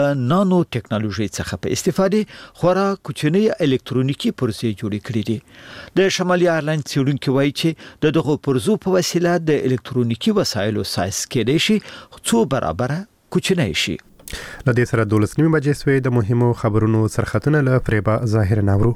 نانو ټیکنالوژي څخه په استفادې خورا کوچنی الکترونیکی پروسې جوړې کړې دي د شمالي ایرلاین څېړونکو وایي چې دغه پروسو په وسیله د الکترونیکی وسایلو سایز کېدای شي څو برابر کوچنی شي. لدې سره 12 بجې سوې د مهمو خبرونو سرختونه له فریبا ظاهر ناورو.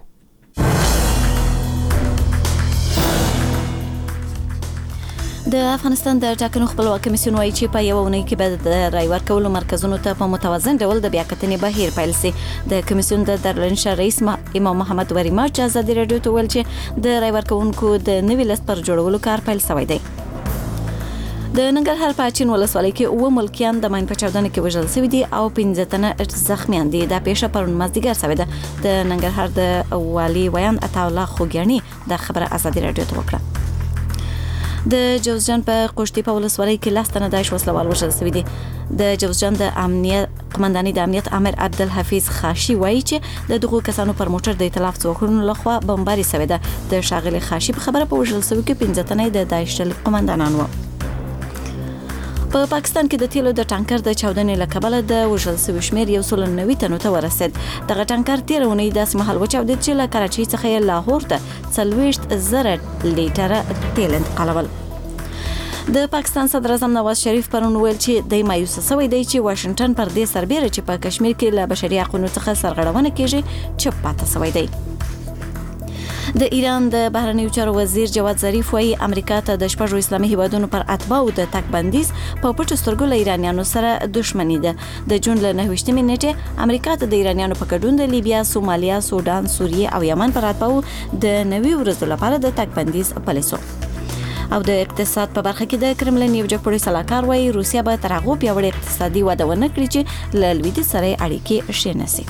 د افغانستان د ټاکنو خپلواک کمیسیون وایي چې په یو اونۍ کې به د رای ورکولو مرکزونو ته په متوازن ډول د بیاکتنې بهیر پیل شي. د کمیسیون د درلنشا رئیس امام محمد وریما چې ازادي رادیو ته ویل چې د رای ورکونکو د نوي لیست پر جوړولو کار پیل شوی دی. د ننګرهار په چین ولسوالۍ کې 9 ملکیان د ماین په چاودنه کې وژل شوي دي او 15 تنه زخمیان دي. دا پیښه پرون مازدیګر شوې ده. د ننګرهار د والي ویان عطا الله خوګیانی د خبره ازادي رادیو ته وکړه. د جوزجان په قشتي په ولسوالۍ کې لاستنه داعش وسلوال وژل شوي دي. د جوزجان د امنیت قومنداني د امنیت امر عبدالحفیظ خاشي وایي چې د دغو کسانو پر موټر د ائتلاف ځواکونو لخوا بمباري شوې ده. د شاغلي خاشي په خبره په وژل شوي کې 15 تنه د داعش قومندانان وو. په پاکستان کې د تیلو د ټانکر د چاودنې له کبله د وژل شوي شمېر 190 تنو ته ورسید. دغه ټانکر تېره اونۍ داسې مهال وچاودېد چې له کراچۍ څخه یې لاهور ته 40,000 لیټره تیل انتقالول. د پاکستان صدر اعظم نواز شریف پرون ویل چې د مایوس شوی دی چې واشنگټن پر دې سربېره چې په کشمیر کې له بشري حقوقو څخه سرغړونه کیږي چپ پاتې شوی دی. د ایران د بهرنیو چارو وزیر جواد ظریف وايي امریکا ته د شپږو اسلامي هیوادونو پر اتباعو د تګ بندیز په پټو سترګو له ایرانیانو سره دښمني ده. د جون له 9 نیټې امریکا ته د ایرانیانو په ګډون د لیبیا، سومالیا، سودان، سوریه او یمن پر اتباعو د 90 ورځو لپاره د تګ بندیز پالیسو. او د اقتصاد په برخه کې د کرملین یو جګپوړی سلاکار وايي روسیا به تر هغه پیاوړی اقتصادي وده ونه کړي چې له لویدیځ سره اړیکې ښې نشي.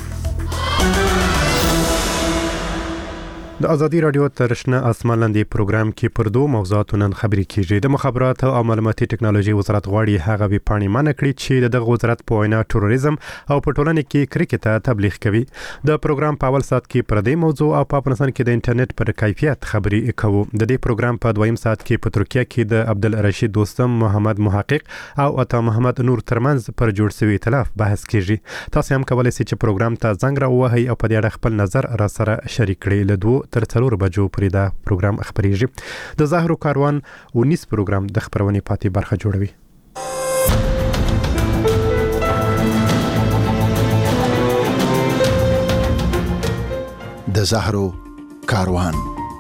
د ازادي رادیو ترشنه اسمان لاندې پروګرام کې پر دوه موضوعاتو نن خبرې کیږي. د مخابراتو او معلوماتي ټکنالوژي وزارت غواړي هغه وی پاڼې منع کړي چې دغه وزارت په وینا تروریزم او په ټولنه کې کرکټ ته تبلیغ کوي. د پروګرام په اول ساعت کې پر دې موضوع او په افغانستان کې د انټرنیټ پر کیفیت خبرې کوو. د دې پروګرام په دویم ساعت کې په ترکیه کې د عبدالرشید دوستم، محمد محقق او عطا محمد نور ترمنځ پر جوړ شوی ائتلاف بحث کیږي. تاسو هم کولای شئ چې پروګرام ته زنګ راووهئ او په دې اړه خپل نظر را سره شریک کړئ. له 2 تر 4 بجو پورې دا پروګرام خبرېږي. د زهرو کاروان 19 پروګرام د خبرونې پاتې برخه جوړوي. د زهرو کاروان.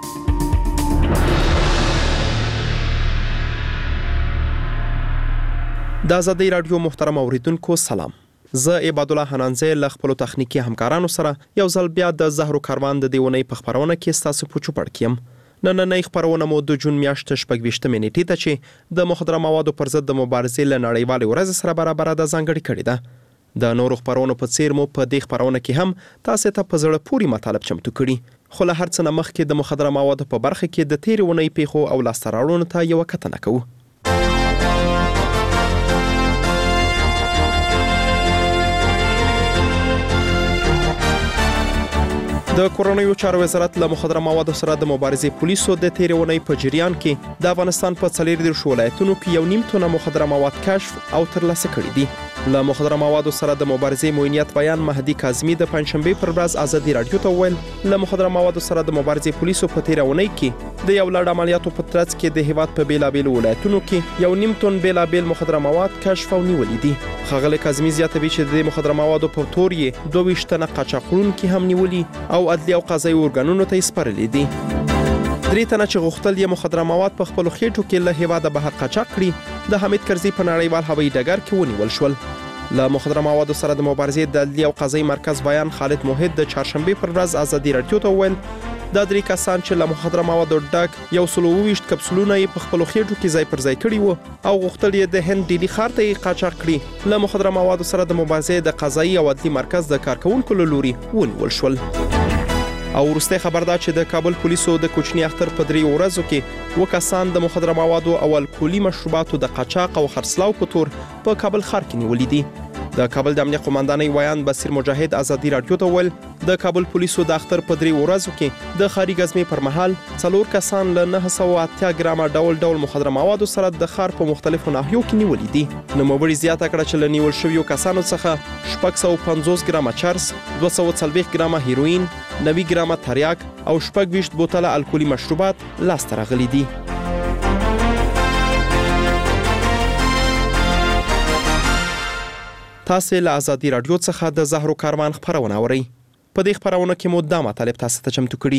د ازادي رادیو محترم اوریدونکو سلام. زه عباد الله حنانزی له خپل تخنیکی همکارانو سره یو ځل بیا د زهرو کاروان د دیونی په خبرونه کې ستاسو په چوپړ کېم. نننۍ خبرونه مو د جون میاشتې 26 نیټې ته چې د مخدره موادو پر ضد د مبارزې له نړیوالې ورځې سره برابر د ځانګړې کړې ده. د نورو خبرونو په څیر مو په دې خبرونه کې هم تاسو ته په زړه پوري مطالب چمتو کړي. خو له هر څه نه مخکې د مخدره موادو په برخه کې د تیرې اونۍ پیښو او لاسته راوړنو ته یو کتنه کوو. د کورونیو چارو وزارت له مخدره موادو سره د مبارزې پولیسو د تیرې اونۍ په جریان کې د افغانستان په 40 ولایتونو کې 1.5 ټنه مخدره مواد کشف او ترلاسه کړي دي. له مخدره موادو سره د مبارزې موینیت بیان مهدي کاظمي د پنځشنبه پر ورځ ازادي رادیو ته ویل له مخدره موادو سره د مبارزې پولیسو په تیرې اونۍ کې د یو لړ عملیاتو په ترڅ کې د هیواد په بیلابیل ولایتونو کې 1.5 ټن بیلابیل مخدره مواد کشف او نیولې دي. ښاغلی کاظمي زیاتوي چې د مخدره موادو په تور یې 22 تنه قاچاقونکي هم نیولي او عدلي او قضایي ارګانونو ته سپارلي دي. 3 تنه چې غوښتل یې مخدره مواد په خپل خېټو کې له هیواده بهر قاچاق کړي د حمید کرزي په نړیوال هوایي ډګر کې ونیول شول. له مخدره موادو سره د مبارزې د عدلي او قضایي مرکز بیان خالد موحد د چهارشنبه پر ورځ ازادي رادیو ته ویل دا 3 کسان چې له مخدره موادو ډک 120 کپسولونه یې په خپل خېټو کې ځای پر ځای کړي وو او غوښتل یې د هند ډیلی ښار ته قاچاق کړي. له مخدره موادو سره د مبارزې د قضایي او عدلي مرکز د کارکونکو له لوري ونیول شول. او وروسته خبر ده چې د کابل پولیسو د کوچنی اختر په 3 ورځو کې 2 کسان د مخدره موادو او الکولي مشروباتو د قاچاق او خرڅلاو په تور په کابل ښار کې نیولې دي. د کابل د امنیت قومندانۍ ویان بصیر مجاهد ازادي رادیو ته ویل د کابل پولیسو د اختر په 3 ورځو کې د خاري غزمې پر مهال 4 کسان له 980 ګرامه ډول مخدره موادو سره د ښار په مختلفو ناحیو کې نیولې دي. نوموړي زیاته کړه چې له نیول شویو کسانو څخه 650 ګرامه چرس، 240 ګرامه هیروین، 90 ګرامه تریاک او 26 بوتله الکولي مشروبات لاسته راغلي دي. تاسو له ازادي رادیو څخه د زهرو کاروان خبرونه اورئ. په دې خبرونه کې مو د مطالب تاسو ته چمتو کړي.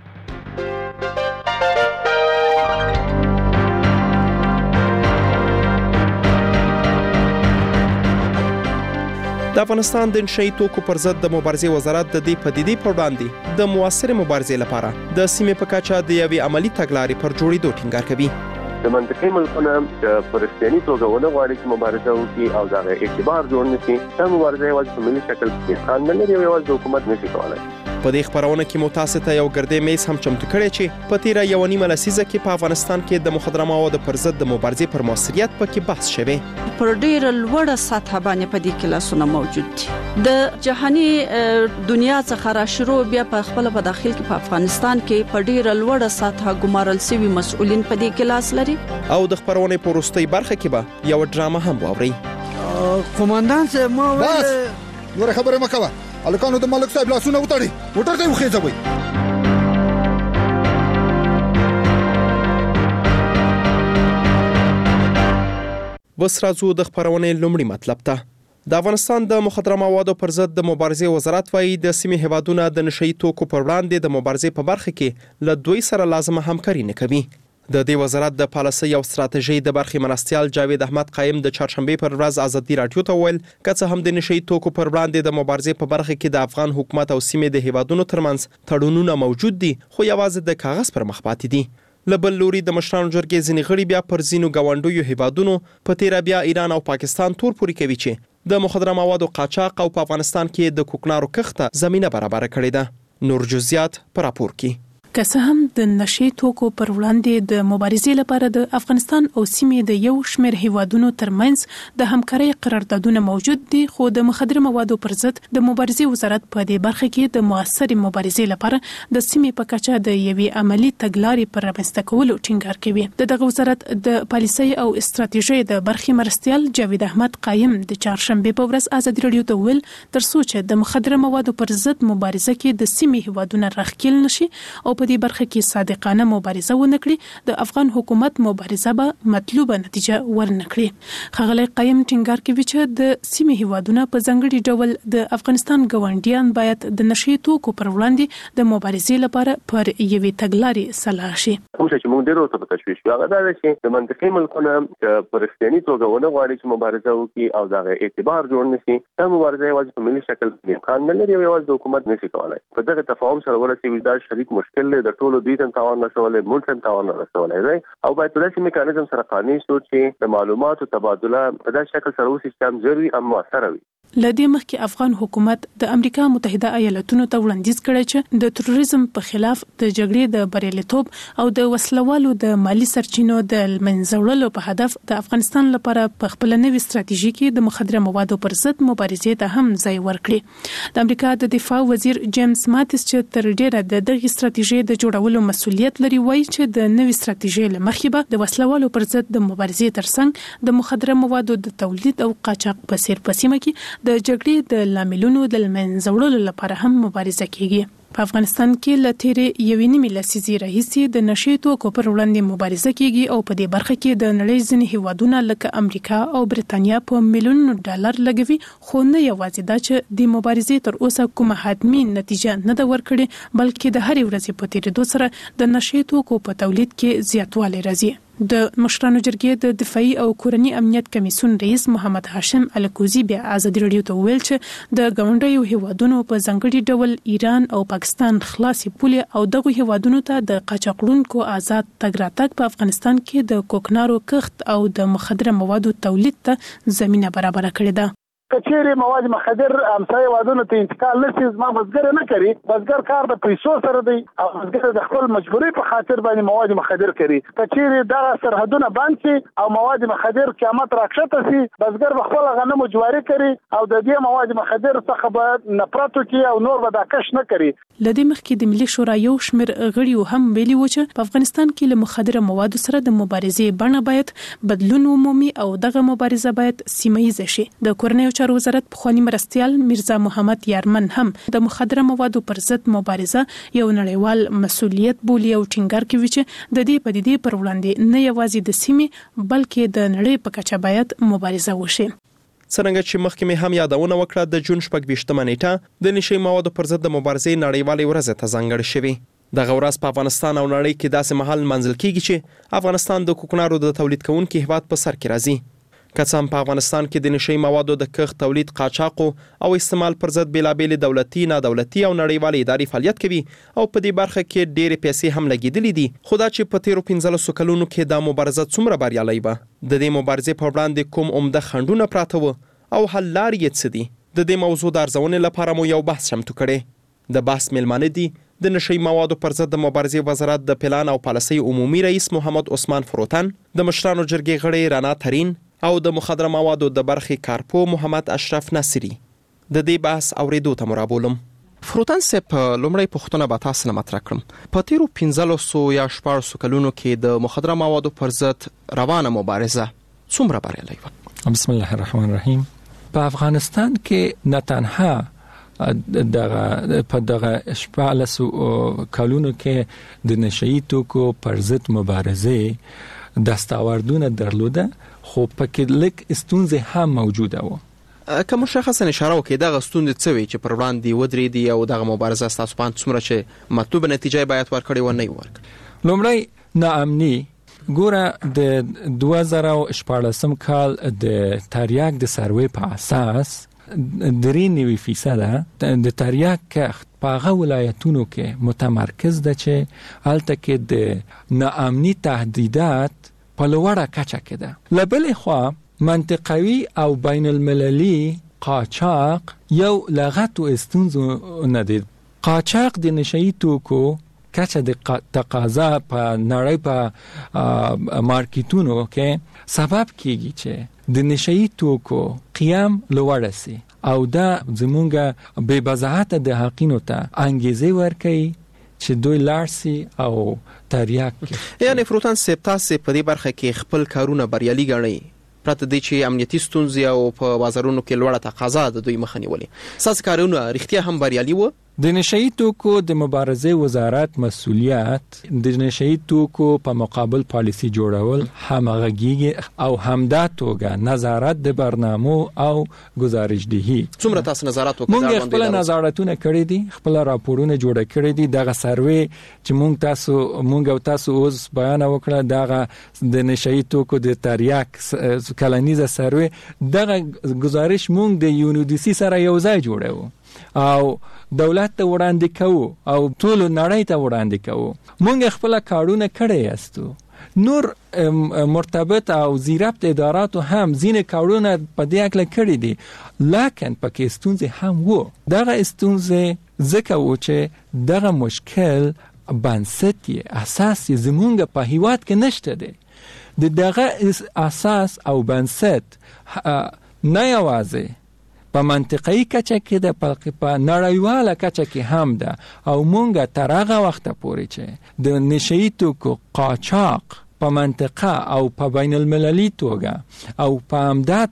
د افغانستان د نشئی توکو پر ضد د مبارزې وزارت د دې پدیدې پر وړاندې د موثر مبارزې لپاره د سیمې په کچه د یوې عملی تګلارې پر جوړېدو ټینګار کوي. د منطقي ملکونو پر رښتینی توګه ونه غواړي چې مبارزه وکړي او دا اعتبار جوړ نشي. دا مبارزه یوازې په ملي شکل کې خان نه لري او یوازې حکومت نشي کولای. په دې خبرونه کې مو تاسو ته یو ګردې میز هم چمتو کړی چې په تیره یو نیمه لسیزه کې په افغانستان کې د مخدره موادو پر ضد د مبارزې پر موثریت پکې بحث شوی. پر ډیره لوړه سطح باندې په دې کلاسونه موجود دي. د جهاني دنیا څخه را شروع بیا په خپل په داخل کې په افغانستان کې په ډیره لوړه سطح ګمارل شوی مسؤلین په دې کلاس لري. او د خبرونه په وروستۍ برخه کې به یو ډرامه هم واوري. قومندان صاحب ما نور خبره مکوه. الکانو د ملک صاحب لاسونه وتړي. موټر ته وخېځوي. بس راځو د خبرونه لومړی مطلب ته. د افغانستان د مخدره موادو پر ضد د مبارزې وزارت وايي د سیمې هیوادونو د نشئی توکو پر وړاندې د مبارزې په برخه کې له دوی سره لازمه همکاري نه کوي. د دې وزارت د پالیسي او ستراتیژي د برخې مرستيال جاوید احمد قایم د چهارشنبه پر ورځ ازادي رادیو ته ویل کڅه هم د نشئی توکو پر وړاندې د مبارزې په برخه کې د افغان حکومت او سیمې د هیوادونو ترمنځ تړونونه موجود دي خو یوازې د کاغذ پر مخ پاتې دي. لبل لوري د مشرانو جرګې ځینې غړي بیا پر زینو گاونډیو هیوادونو په تیر بیا ایران او پاکستان تور پوري کوي چې د مخدره موادو قاچاق او په افغانستان کې د کوکنارو کښته زمينه برابر کړې ده. نور جزئیات پر راپور کې. که څه هم د نشئی توکو پر وړاندې د مبارزې لپاره د افغانستان او سیمې د یو شمېر هیوادونو ترمنځ د همکارۍ قراردادونه موجود دي خو د مخدره موادو پر ضد د مبارزې وزارت په دې برخه کې د موثر مبارزې لپاره د سیمې په کچه د یوې عملی تګلارې پر رامنځته کولو ټینګار کوي. دغه وزارت د پالیسي او استراتیژي د برخې مرستيال جاوید احمد قایم د چهارشنبه په ورځ ازادي رادیو ته ویل ترڅو چې د مخدره موادو پر ضد مبارزه کې د سیمې هیوادونو راخکېل نشي او په دې برخه کې صادقانه مبارزه ونکړي د افغان حکومت مبارزه به مطلوبه نتیجه ورنکړي. خغلی قایم ټینګار کوي چې د سیمې هیوادونو په ځانګړي ډول د افغانستان ګاونډیان باید د نشئی توکو پر وړاندې د مبارزې لپاره پر یوې تګلارې سلاح شي. کوم چې موږ ډیرو ته تشویش یو دا چې د منطقي ملکونو پر رښتینی توګه ونه غواړي چې مبارزه وکړي او دا اعتبار جوړ نشي. دا مبارزه یوازې په ملي شکل کې خان نه لري او یوازې حکومت نشي کولای. په دغه تفاهم سره ورسېږي دا شریک مشکل دی. د ټولو دوی ته تاوان رسولای مونږ ته تاوان رسولای دی او باید په داسې میکانیزم سره قانوني شو چې د معلوماتو تبادله په داسې شکل سره وشي چې ضروري او موثر وي. لدې مخکې افغان حکومت د امریکا متحده ایالاتونو ته وړاندیز کړی چې د تروریزم په خلاف د جګړې د بریالیتوب او د وسلوالو د مالی سرچینو د منځه وړلو په هدف د افغانستان لپاره په خپل نوې ستراتیژي کې د مخدره موادو پر ضد مبارزې ته هم ځای ورکړي. د امریکا د دفاع وزیر جیمز ماتیس چې تر ډیره د دغه ستراتیژي د جوړولو مسؤلیت لري وایي چې د نوې ستراتیژي لمخې به د وسلوالو پر ضد د مبارزې ترڅنګ د مخدره موادو د تولید او قاچاق په سیر په سیمه کې د جګړې د لاملونو د منځه وړلو لپاره هم مبارزه کیږي. په افغانستان کې له تیرې یوې نیمې لسیزې راهیسې د نشئی توکو پر وړاندې مبارزه کیږي او په دې برخه کې د نړۍ ځینې هیوادونه لکه امریکا او برېټانیا په میلیونونو ډالر لګوي خو نه یوازې دا چې د مبارزې تر اوسه کومه حتمي نتیجه نه ده ورکړې بلکې د هرې ورځې په تیریدو سره د نشئی توکو په تولید کې زیاتوالی راځي. د مشرانو جرګې د دفاعي او کورنی امنیت کمیسیون رئیس محمد هاشم الکوزی بیا ازادي رادیو ته ویل چې د ګاونډیو هیوادونو په ځانګړي ډول ایران او پاکستان خلاصي پولې او دغه هیوادونو ته د قاچاقړونکو آزاد تګ راتګ په افغانستان کې د کوکنارو کښت او د مخدره موادو تولید ته زمينه برابر کړې ده. کچېری مواد مخدر همسایه وادونو ته انتقال نشي زما بزګر نه کوي بزګر کار د پیسو سره دی او بزګر د خپل مجبوري په خاطر باندې مواد مخدر کوي کچېری دا سرحدونه بند شي او مواد مخدر قیامت راکښته شي بزګر خپل غنمو جواري کوي او د دې مواد مخدر څخه به نفرت کوي او نور به دا کش نه کوي لدې مخکې د ملي شورا یو شمېر غړي هم ویلي و چې په افغانستان کې له مخدره موادو سره د مبارزې بڼه باید بدلون ومومي او دغه مبارزه باید سیمه ییزه شي د کورنیو چارو وزارت پخوانی مرستیال میرزا محمد یارمن هم د مخدره موادو پر ضد مبارزه یو نړیوال مسؤلیت بولي او ټینګار کوي چې د دې پدیدې پر وړاندې نه یوازې د سیمې بلکې د نړۍ په کچه باید مبارزه وشي څنګه چې مخکې مې هم یادونه وکړه د جون 26 نیټه د نشي موادو پر ضد د مبارزې نړیوالې ورځ ته ځانګړې شوې دغه ورځ په افغانستان او نړۍ کې داسې مهال منځل کیږي چې افغانستان د کوکنارو د تولید کوونکو هیواد په سر کې راځي که څه هم په افغانستان کې د نشي موادو د کښت تولید قاچاق او استعمال پر ضد بیلابېل دولتي نادولتي او نړیوالې ادارې فعالیت کوي او په دې برخه کې ډېرې پیسې هم لګېدلې دي خو دا چې په تیرو 15 کلونو کې دا مبارزه څومره بریالۍ وه د دې مبارزې په وړاندې کوم عمده خنډونه پراته وو او حل لارې یې څه دي د دې موضوع د ارزونې لپاره مو یو بحث چمتو کړی د بحث میلمانه دي د نشي موادو پر ضد د مبارزې وزارت د پلان او پالیسۍ عمومي رئیس محمد عثمان فروتن د مشرانو جرګې غړی رانا ترین او د مخدره موادو د برخې کارپو محمد اشرف ناصری د دې بحث اوریدو ته مرابولم فروتن صاحب لومړی پوښتنه به تاسو نه مطرح کړم په تیرو 15 یا 14 کلونو کې د مخدره موادو پر ضد روانه مبارزه څومره بریالۍ وه بسم الله الرحمن الرحیم په افغانستان کې نه تنها دغه 14 کلونو کې د نشئی توکو پر ضد مبارزه دستاوردونه درلوده خو پکې لک ستونزې هم موجوده و که مشخصا اشاره وکړي دغه ستونزې څه وي چې پر وړاندې ودرېدي او دغه مبارزه ستاسو په اند څومره چې مطلوبه نتیجه باید ورکړي و نه ورکړي لومړی ناامني ګوره د 2014 کال د تریاک د سروې په اساس 93% د تریاک کښت په هغه ولایتونو کې متمرکز ده چې هلته کې د ناامني تهدیدات په لوړه کچه کې ده له بلې خوا منطقوي او بین المللي قاچاق یو لغت و ستونزو نه دی قاچاق د نشئی توکو کچه د تقاضا په نړۍ په مارکیټونو کې سبب کیږي چې د نشئی توکو قیام لوړ سي او دا زمونږه بے بضاعت د حقینو ته انګیزه ورکړي چې دوی لارسي او تریاک یعنی فروتن صاحب تاسو په دې برخه کې خپل کارونه بریالي ګڼئ پرته د چې امنیتي ستونزې او په بازارونو کې لوړه تقاضا د دوی مخه نیولې ساس کارونه رښتیا هم بریالي وو د نشئی توکو د مبارزې وزارت مسؤلیت د نشئی توکو په مقابل پالیسی جوړول همغږي او همدا توګه نظارت د برنامو او گزارشدهي څومره تاسو نظارت وکړئ موږ خپل نظارتونه کړی دي خپل راپورونه جوړ کړی دي دغه سروې چې موږ او تاسو اوس بیان وکړه دغه د نشئی توکو د تریاک کلنیزه سروې دغه گزارش موږ د یونودیسی سره یو ځای جوړو او دولت ته وړاندې کوو او ټول نړۍ ته وړاندې کوو موږ خپل کارونه کړی یاستو نور مرتبط او زیربط اداراتو هم زین کارونه په دې اکل کړی دي لکن پکې ستونزې هم وو دغه ستونزې ځکه و چې دغه مشکل بنسټ اساس زمونږ په هیواد کې نشته دی دغه اساس او بنسټ نه یوازې په منطقي کچه کې د په نړیواله کچه کې هم ده او مونږه تر هغه وخته پورې چې د نشئی توکو قاچاق په منطقه او په بین المللي توګه او په امداد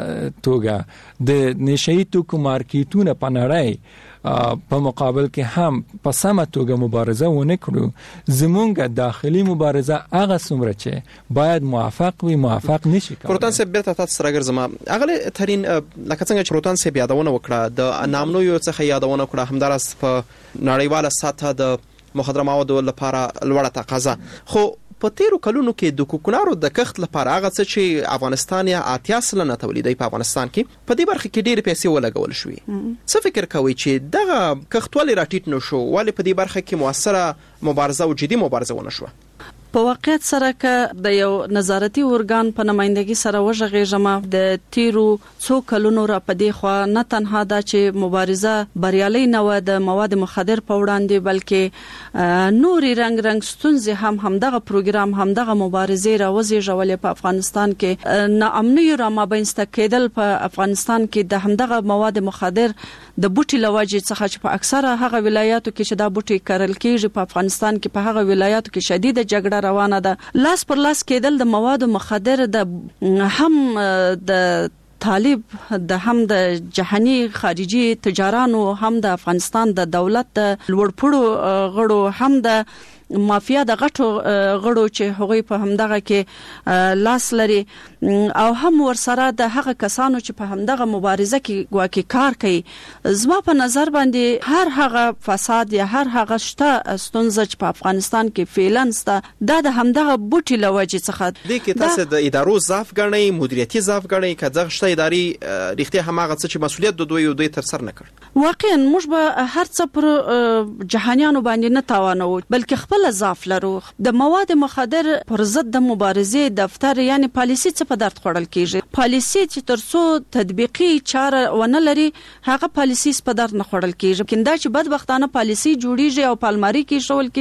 توګه د نشئی توکو مارکیټونه په نړۍ په مقابل کې هم په سمه توګه مبارزه ونه کړو زمونږ داخلي مبارزه هغه څومره چې باید موافق نشي کولای فروتن صاحب بیرته تاسو سره ګرځم اغله ترين لکه څنګه چې فروتن صاحب یادونه وکړه د نامنو یو څخه یادونه وکړه همدارس په نړیواله سطح د مخدره موادو لپاره لوړه تقاضا خو په تیرو کلونو کې د کوکنارو د کښت لپاره هغه څه چې افغانستان یا 80% تولیدي په افغانستان کې په دې برخه کې ډېر پیسې ولګول شوې څه فکر کوي چې دغه کښت ولې راټیټ نشو ولې په دې برخه کې موثره مبارزه او جدي مبارزه ونه شو په واقعیت سره ک د یو نظارتي ارګان په نمائندګي سره وژغېږم د تیرو څو کلونو را پدې خو نه تنها دا چې مبارزه بریالي نه و د مواد مخدر په وړاندې بلکې نوري رنگ ستونزې همدغه پروګرام همدغه مبارزه راوځي جوړې په افغانستان کې ناامني را مابینسته کېدل په افغانستان کې د همدغه مواد مخدر د بوټي لواجې څخه چې په اکثره هغه ولایاتو کې چې دا بوټي کرل کېږي په افغانستان کې په هغه ولایاتو کې شدید جګړه روانه ده لاس پر لاس کېدل د مواد مخدر د هم د طالب د هم د جهاني خارجي تجارانو هم د افغانستان د دولت د لوړپوړو غړو هم د مافیا د غټو غړو چې هغوی په همدغه کې لاس لري او هم ورسره د هغه کسانو چې په همدغه مبارزه کې واکې کار کوي زما په نظر باندې هر هغه فساد یا هر هغه شته ستونزه چې په افغانستان کې فعلن سته دا د همدغه بوټي لوجې څخه د کې تاسو د ادارو ضعف غنئ مدیریتي ضعف غنئ کځغ شته اداري رښتیا هماغه څه چې مسولیت د دوی تر سر نه کړ واقعا موږ به هر څه پر جهانيانو باندې نه تاوانو بلکې خپل ضعف لرو د مواد مخدر پر ضد د مبارزې دفتر یعنی پالیسی څه په درد خوړل کیږي پالیسی چې ترڅو تطبیقي چاره ونه لري هغه پالیسی په درد نه خوړل کیږي کیندا چې بدبختانه پالیسی جوړیږي او پالماری کې شول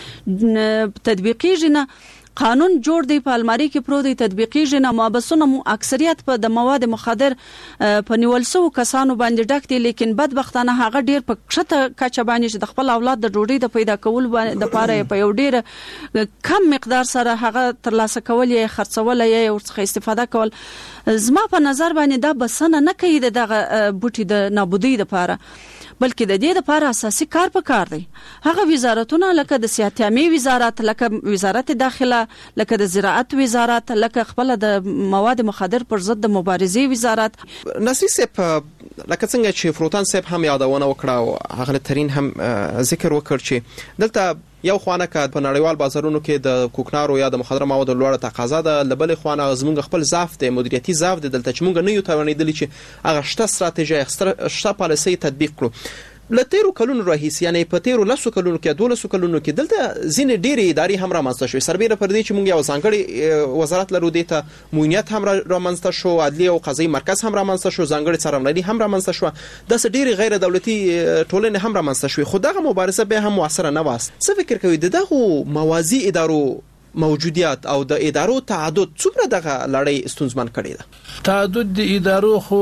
کیږي تطبیقي نه قانون جوړ دی په الماری کې پرو دی تطبیقي جنا مابسونه اکثریت په د مواد مخدر په نیولسو کسانو باندې ډک دي لیکن بدبختانه هغه ډیر په کښته کچه باندې چې د خپل اولاد د ډوډۍ د پیدا کول د پاره په یو ډیر کم مقدار سره هغه ترلاسه کول یا خرڅول یا ورڅخه استفاده کول زما په نظر باندې دا بسنه نه کوي دغه بوټي د نابودی د پاره بلکې د دې لپاره اساسي کار پکار دی هغه وزارتونه لکه د صحت عامه وزارت لکه وزارت داخله لکه د زراعت وزارت لکه خپل د مواد مخدر پر ضد د مبارزې وزارت نصری صاحب لکه څنګه چې فروتان صاحب هم یادونه وکړه او هغه ترين هم ذکر وکړ چې دلته یو خوانه که په نړیوال بازارونو کې د کوکنارو یا د مخدر موادو لوړه تقاضا ده لبل خوانه زمونږ خپل ضعف دی مدیریتي ضعف دی دلته چې مونږ نه یو توانیدلی چې هغه شته ستراتیژي شته پالیسي تطبیق کړو لتیرو کلونو راهیس یعنی په تیرو لسو کلونو کې 12 کلونو کې دلته ځینې ډېری ادارې هم رامنځته شوې سربېره پر دې چې مونږ یو ځانګړي وزارت لرو دته موینیت هم رامنځته شو عدلیه او قضایي مرکز هم رامنځته شو ځانګړي څارنوالي هم رامنځته شو د ډېری غیر دولتي ټولنې هم رامنځته شوې خو دغه مبارزه به هم موثره نه واست څه فکر کوي دغه موازی ادارو موجودیت او د ادارو تعدد څومره دغه لړۍ ستونزمن کړي ده تعدد د ادارو خو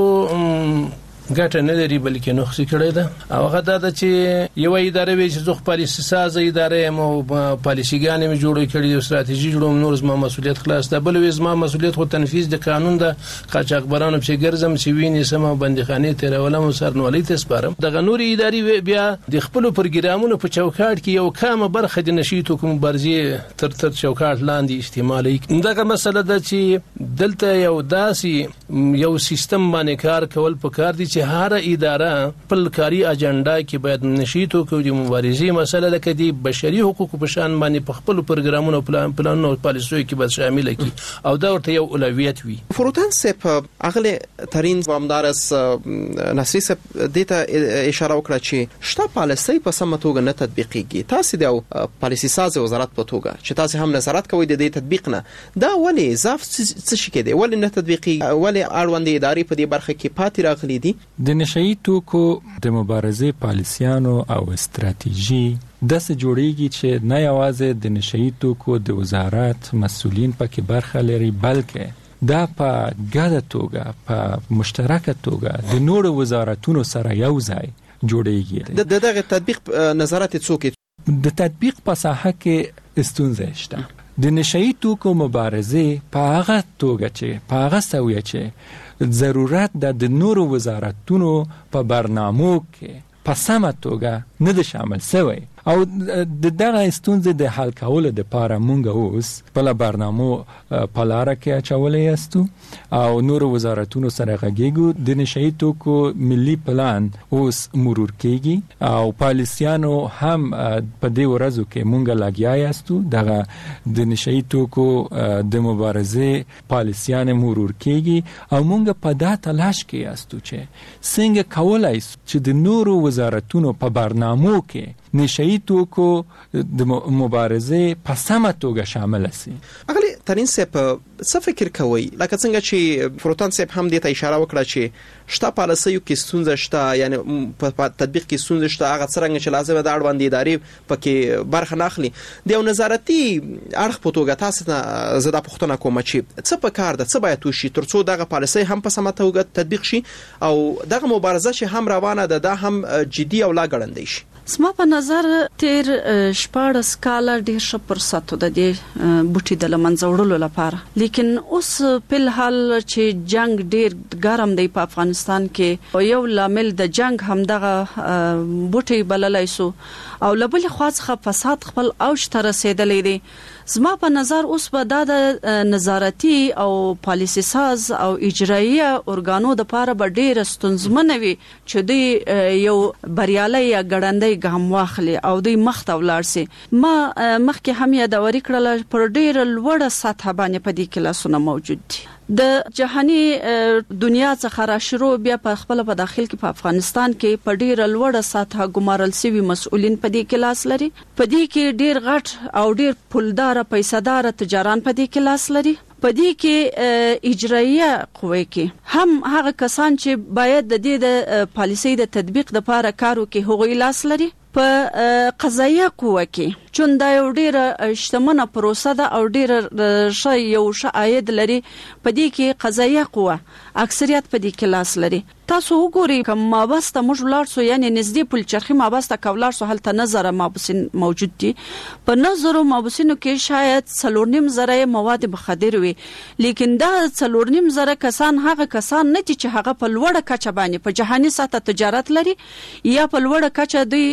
ګټه نه لري بلکې نقص کړی ده او هغه دا چې یو اداره وی چې ځخ پالیسي ساز اداره مو پالیسيګانې مې جوړې کړې او ستراتیژي جوړوم نور زما مسولیت خلاص ده بل زما مسولیت خو تنفيذ د قانون ده قاچاقبرانو چې ګرځم چې ویني سم بندخانه تیرولم سرنولي تسپارم دغه نور اداري بیا د خپل پروګرامونو په چوکاټ کې یو کم برخه د نشیتو کوم برزي تر چوکاټ لاندې استعمالي دغه مسله ده چې دلته یو داسي یو سیستم باندې کار کول پکار دي چې هر اداره خپل کاری اجنډا کې باید نشیتو کوي د مبارزې مسله لکه د بشري حقوقو په شان باندې په خپل پروګرامونو پلانونو پالیسیو کې به شامل کړي او دا ورته یو اولویت وي فروتان صاحب اغله ترين وامدارس نصری صاحب دته اشاره وکړه چې شته پالیسي په سمه توګه نه تطبیقيږي تاسو د پالیسي ساز وزارت په توګه چې تاسو هم نظارت کوئ د دې تطبیق نه دا ولې ضعف څه شي کې دی ولې نه تطبیقي ولې اړوند ادارې په دې برخه کې پاتې راغلي دي د نشئی توکو د مبارزې پالیسیانو او استراتیژي داسې جوړیږي چې نه یوازې د نشئی توکو د وزارت مسؤلین پکې برخه لري بلکې دا په ګډه توګه په مشترکه توګه د نورو وزارتونو سره یو ځای جوړیږي دغه تطبیق نظارت څوک د تطبیق په ساحه کې ستونزې شته د نشئی توکو مبارزې په هغه توګه چې په هغه سویه چې ضرورت د نورو وزارتونو په برنامو کې په سمه توګه نه شامل شوی او د دغه ستونزې د حل کولو لپاره مونږ اوس په برنامو په لار کې اچولې استو او نورو وزارتونو سره غږیږو د نشئی توکو ملي پلان اوس مرور کیږي او پالیسیانو هم په دې ورځو کې مونږ لاګیا یاستو دغه د نشئی توکو د مبارزې پالیسیان مرور کیږي او مونږ په دا تلاش کې یاستو چې څنګه کولای چې د نورو وزارتونو په برنامو کې نشئی نشئی توکو د مبارزه په سمه توګه شامل شي. اغلی ترين سپ څه فکر کوي لکه څنګه چې فروتان سپ هم دې ته اشاره وکړه چې شته پالیسیو کې ستونزه شته یعنی په تطبیق کې ستونزه شته هغه څنګه چې لازم د اړوند ادارې پکې برخه نه اخلي د یو نظارتي اړخ په توګه تاسو ته زدا پښتنه کوم چې څه په کار ده څه باید وشي ترڅو دغه پالیسي هم په سمه توګه تطبیق شي او دغه مبارزه چې هم روانه ده دا هم جدي او لا ګړندې شي. سما په نظر تیر 14 کاله ډیر ښه فرصت د دې بوټي د لمنځوړلو لپاره لیکن اوس په الحال چې جنگ ډیر ګرم دی په افغانستان کې او یو لامل د جنگ هم دغه بوټي بللای سو او لبل خاصه فساد خپل اوج ته رسیدلې دي. زما په نظر اوس به د نظارتي او پالیسي ساز او اجرایي ارګانو د لپاره به ډیر ستونزمن وي چې دوی یو بریالي یا ګړندۍ ګام واخلي او دوی مخته ولاړ سي. ما مخکې هم یادوري کړل پر ډیر لوړه سطح باندې په دې کې لاسونه موجود دي. د جهاني دنیا څخه را شروع بیا په خپل په داخل کې په افغانستان کې په ډیر لوړه سطح ګمارل سوي مسؤلین په دې کې لاس لري. په دې کې ډیر غټ او ډیر پولدار پیسادار تجاران په دې کې لاس لري. په دې کې اجرایي قوه کې هم هغه کسان چې باید د دې د پالیسي د تطبیق لپاره کار وکړي هغوی لاس لري. په قضایه قوه کې چون دا یو ډیر شتمنه پروسه ده او ډیر یو عاید لري. په دې کې قضایه قوه اکثریت په دې کې لاس لري. تاسو وګورئ کوم مابسته موږ ولار سو یعنی نږدې پل چرخي مابسته کولار سو هلته نظر مابسین موجود دي. په نظر مابسینو کې شاید 4.5 زره مواد مخدر وي لیکن دا 4.5 زره کسان هغه کسان نه چې هغه په لوړه کچه باندې په جهاني سطح تجارت لري یا په لوړه کچه دوی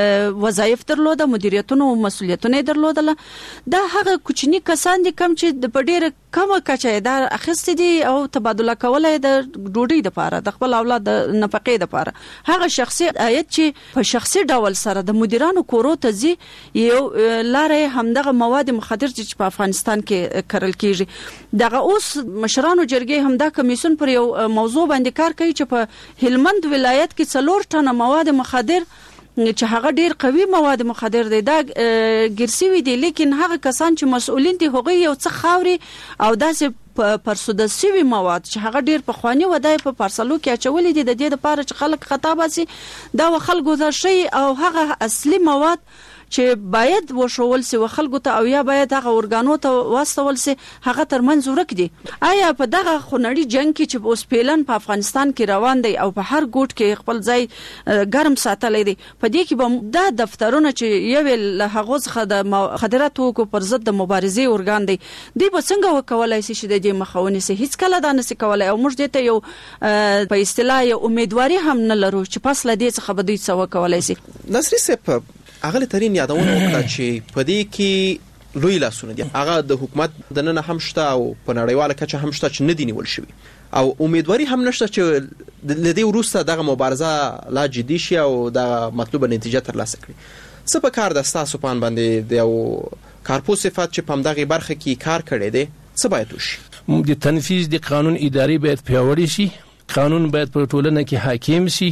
وظایف درلوده مدیریتونو او مسولیتونه درلودل. دا هغه کوچنی کسان دي کم چې د ډېر کمه کچه دا اخیستي دي او تبادله کولای د ډوډۍ لپاره د خپل اولاد د نفقې لپاره. هغه شخصي عاید چې په شخصي ډول سره د مدیرانو کورو ته ځي یو لارې همدغه مواد مخدر چې په افغانستان کې کرل کیږي. دغه اوس مشرانو جرګې همدا کمیسیون پر یو موضوع باندې کار کوي چې په هلمند ولایت کې 4 ټنه مواد مخدر چې هغه ډیر قوي مواد مخدر دي دا ګرسي دي لیکن هغه کسان چې مسؤلین دي هغه یو څه خاوري او داسې پرسوده سوي مواد چې هغه ډیر په خواني ودای په پارسلو کې اچولې دي د دې لپاره چې خلک خطا باسي دا خلکو ځر شي او هغه اصلي مواد چې باید وشول سي وخلکو ته او یا باید هغه اورګانو ته واستول سي هغه ترمنځ ورک دي. آیا په دغه خنړی جنگ کې چې اوس پیلن په افغانستان کې روان دی او په هر ګوټ کې خپل ځای ګرم ساتلې دي په دې کې به د دفترونه چې یو له هغه څخه د مخدراتو کو پر ضد د مبارزې اورګان دی دوی به څنګه وکولای شي چې د دې مخاوني سي هیڅ کله دا نس کولای او موږ دې ته یو په اصطلاح یو امیدواري هم نه لرو چې پس له دې څخه به دوی څه وکولای شي. نصری سپ اغلی ترين یادونه وکړه چې په دې کې لوی لاسونه دي هغه د حکومت د نن هم شته او په نړیواله کچه هم شته چې نه دي نیول شوی او امیدواري هم نشته چې د دې وروسته دغه مبارزه لا جدي شي او د مطلوبه نتیجه ترلاسه کړي. څه په کار د تاسو په باندې د یو کارپوس صفات چې په دغه برخه کې کار کړي دي څه باید وشي؟ د تنفيذ د قانون اداري باید پیاوړی شي. قانون باید په ټولنه کې حاکم شي.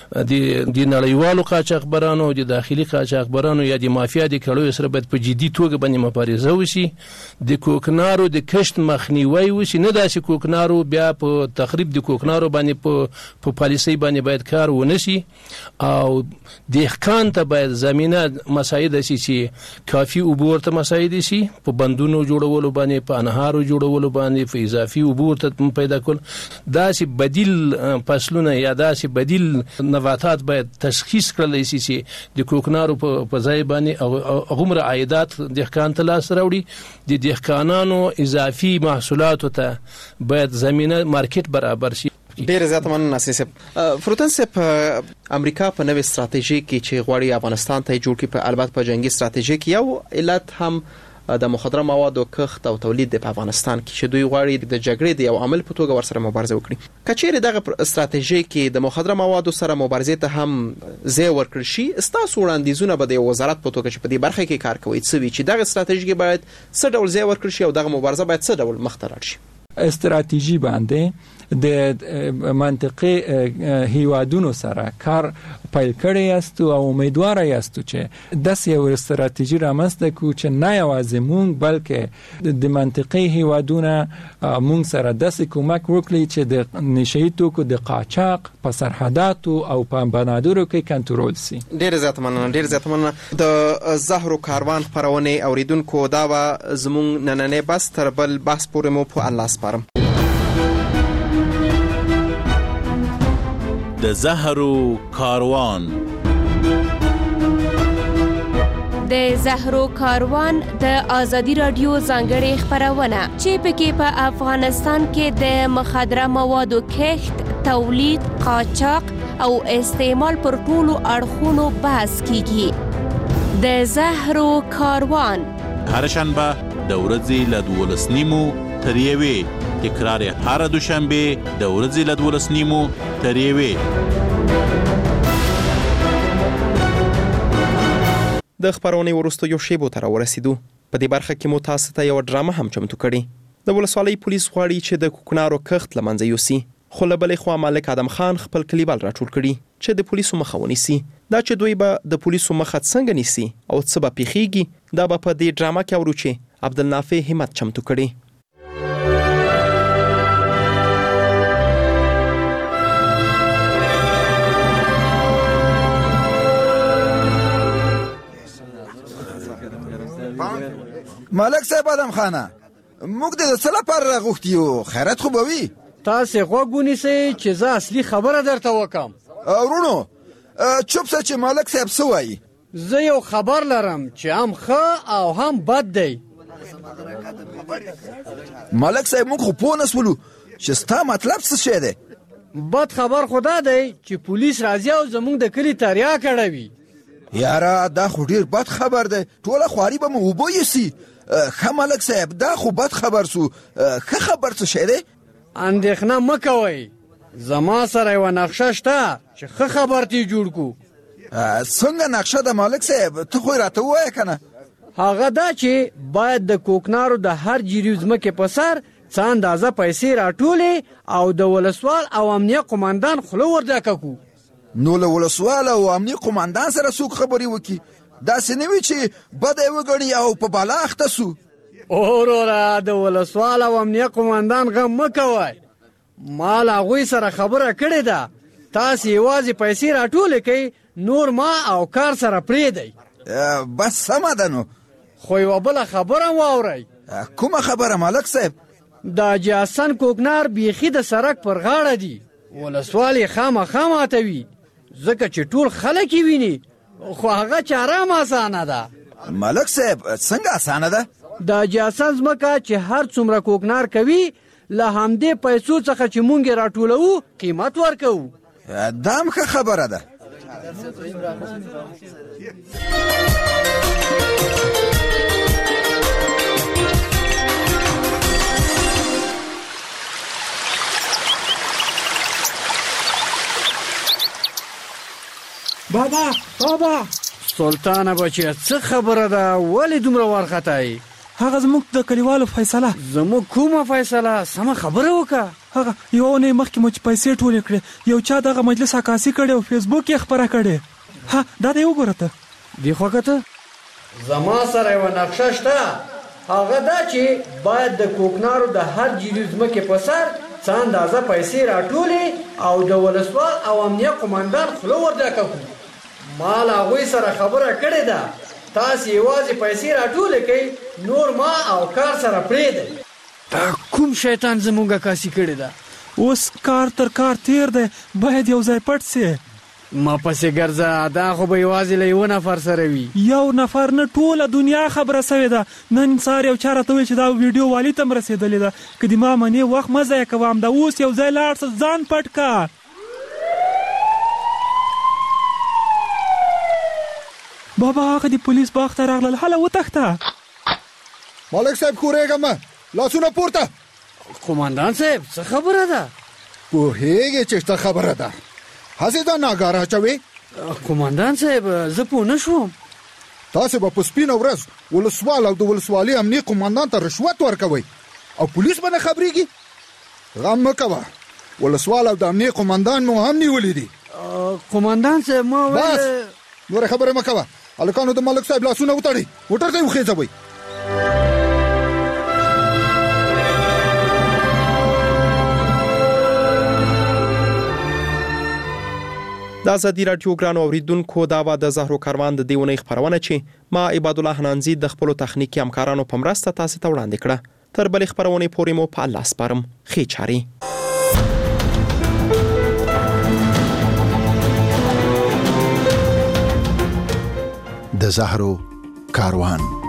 د نړیوالو قاچاقبرانو د داخلي قاچاقبرانو یا د مافیا د کړو سره باید په جدي توګه باندې مبارزه وشي. د کوکنارو د کشت مخنیوي وشي نه داسې کوکنارو بیا په تخریب د کوکنارو باندې په پالیسي باندې باید کار ونشي او دهقان ته باید زمينه مساعد شي چې کافي عبور ته مساعد شي په بندونو جوړولو باندې په انهارو جوړولو باندې په اضافي عبور ته پیدا کول داسې بدیل فصلونه یا داسې بدیل نباتات باید تشخیص کړل شي چې د کوکنارو په ځای باندې او عمر عایدات دهقان ته لاس راوړي د دهقانانو اضافي محصولاتو ته باید زمينه مارکیټ برابر شي. ډیر زیات مننه سیسپ فروتن سپ امریکا په نوې ستراتیژي کې چې غواړي افغانستان ته جوړ کړي په البته په جنگي ستراتیژي کې یو علت هم د مخدره موادو کښت او تولید په افغانستان کې چې دوی غواړي د جګړې د یو عامل په توګه ورسره مبارزه وکړي. کچېره دغه ستراتیژي کې د مخدره موادو سره مبارزه ته هم ځای ورکړل شي تاسو وړاندیزونه به د وزارت په توګه چې په دې برخه کې کار کوي څه وی چې دغه ستراتیژي باید څه ډول ځای ورکړل شي او دغه مبارزه باید څه ډول مخ ته لاړ شي. استراتیژي باندې د منطقي هیوادونو سره کار پیل کړی است او امیدوار یاست چې د یو ستراتیژي رامنځته کو چې نه یوازې مونږ بلکې د منطقي هیوادونو مونږ سره د کومک وکړي چې د نشئی توکو د قاچاق په سرحداتو او په بنادرو کې کنټرول سي. ډیر زیات مننه د زهرو کاروان خبرونه اوریدونکو دا و زمون نننې بس تر بل بحث پورې مو په الله سپارم. د زهرو کاروان د زهرو کاروان د ازادي رادیو ځانګړي خبرونه چې پکې په افغانستان کې د مخدره موادو کښت، تولید، قاچاق او استعمال پر ټولو اړخونو بحث کیږي. د زهرو کاروان هر شنبه د ورځې له 12:30 تر 1 تکرار هر دوشنبه د ورځې له 12:30 تر 1. د خبرونې وروسته یو شیبو تر ورسېدو. په دې برخه کې مو تاسو ته یو ډرامه هم چمتو کړې. د ولسوالۍ پولیس غواړي چې د کوکنارو کښت له منځه یوسي، خو له بلې خوا مالک ادم خان خپل کلیوال راټول کړي چې د پولیسو مخه ونیسي. دا چې دوی به د پولیسو مخه څنګه نیسي او څه به پیښیږي دا به په دې ډرامه کې اورو چې عبدالنافع همت چمتو کړي. مالک صاحب ادم خانه موږ د څه لپاره راغوښتي یو؟ خیرات خو به وي. تاسې غوږ ونیسئ چې زه اصلي خبره درته وکم. ورونو چوپ شه چې مالک صاحب څه وایي. زه یو خبر لرم چې هم ښه او هم بد دی. مالک صاحب موږ خو پوه نه شولو چې ستا مطلب څه شی دی. بد خبر خو دا دی چې پولیس راځي او زموږ د کلي تریاک اړوي. یاره دا خو ډیر بد خبر دی. ټوله خواري به مو اوبه یوسي. ښه ملک صاحب دا خو بد خبر سو. ښه خبر څه شی دی؟ اندېښنه مه کوئ، زما سره یوه نقشه شته چې ښه خبر تی جوړ کو. څنګه نقشه ده مالک صاحب؟ ته خو یې راته ووایه که نه. هغه دا چې باید د کوکنارو د هر جریو ځمکې په سر څه اندازه پیسې راټولې او د ولسوال او امنیه قماندان خوله ورډکه کو. نو له ولسوال او امنیه قماندان سره څوک خبرې وکړي؟ داسې نه وي چې بده یې وګڼي او په بالا اخته سو. وروره د ولسوال او امنیه قماندان غم مه کوئ، ما له هغوی سره خبره کړې ده. تاسې یوازې پیسې راټولې کوئ، نور ما او کار سره پرېږدئ. بس سمه ده نو. خو یوه بله خبره واورئ. کومه خبره مالک صاحب؟ د جاسن کوکنار بیخي د سړک پر غاړه دي. ولسوال یې خامخا ماتوي ځکه چې ټول خلک یې ویني، خو هغه چاره هم اسانه ده. ملک صاحب څنګه اسانه ده؟ د جاسن ځمکه چې هر څومره کوکنار کوي له همدې پیسو څخه چې مونږ یې راټولوو قیمت ورکوو. دا هم ښه خبره ده. بابا سلطانه بچیه څه خبره ده؟ ولې دومره وارخطایي؟ هغه زموږ د کلیوالو فیصله. زموږ کومه فیصله؟ سمه خبره وکړه. هغه یوه اونۍ مخکې مو چې پیسې ټولې کړې یو چا دغه مجلس عکاسي کړې او فیسبوک یې خپره کړې. ها دا دی وګوره ته. دې خوا کته زما سره یوه نقشه شته. هغه دا چې باید د کوکنارو د هر جریو ځمکې په سر څه اندازه پیسې راټولې او د ولسوال او امنیه قماندان خوله ورډکه کړو. ما له هغوی سره خبره کړې ده. تاسې یوازې پیسې راټولې کوئ، نور ما او کار سره پرېږدئ. کوم شیطان زموږ عکاسي کړې ده؟ اوس کار تر کار تیر دی، باید یو ځای پټ سي. ما پسې ګرځه، دا خو به یوازې له یوه نفر سره وي. یو نفر نه، ټوله دنیا خبره سوې ده. نن سهار یو چا راته وویل چې دا ویډیو والي ته م رسېدلې ده. که دې ما منې وخت مه ضایع کوه، همدا اوس یو ځای لاړ شه، ځان پټ که. بابا هغه د پولیس باغ ته راغلل، هله وتښته. مالک صاحب کورېږم، لاسونه پورته. قماندان صاحب څه خبره ده؟ پوهېږې چې څه خبره ده؟ هسې دا ناګاره اچوې؟ قماندان صاحب زه پوه نه شوم. تاسې به په سپینه ورځ ولسوال او د ولسوالۍ امنیه قماندان ته رشوت ورکوئ او پولیس به نه خبرېږي؟ غم مه کوه، ولسوال او د امنیه قومندان مو هم نیولې دي. قومندان صاحب ما بس نور خبره مکوه. الکانو د ملک صاحب لاسونه وتړي موټر ته وخېځوي. د ازادي راډیو ګرانو اوریدونکو دا و د زهرو کاروان د دیونی خبرونه چې ما عباد الله حنانزي د خپل تخنیکی همکارانو په مرسته تاسو ته وړاندې کړه. تر بلې خبرونه پورې مو په الله سپارم. خې چاري. د زهرو کاروان.